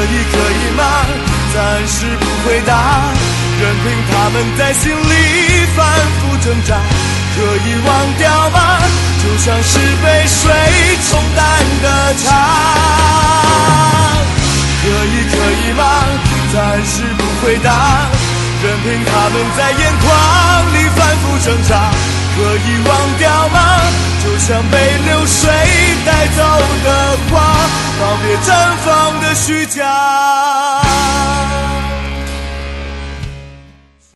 以吗？暂时不回答，任凭他们在心里反复挣扎。可以忘掉吗？就像是被水冲淡的茶。可以吗？暂时不回答，任凭他们在眼眶里反复挣扎。可以忘掉吗？就像被流水带走的花，告别绽放的虚假。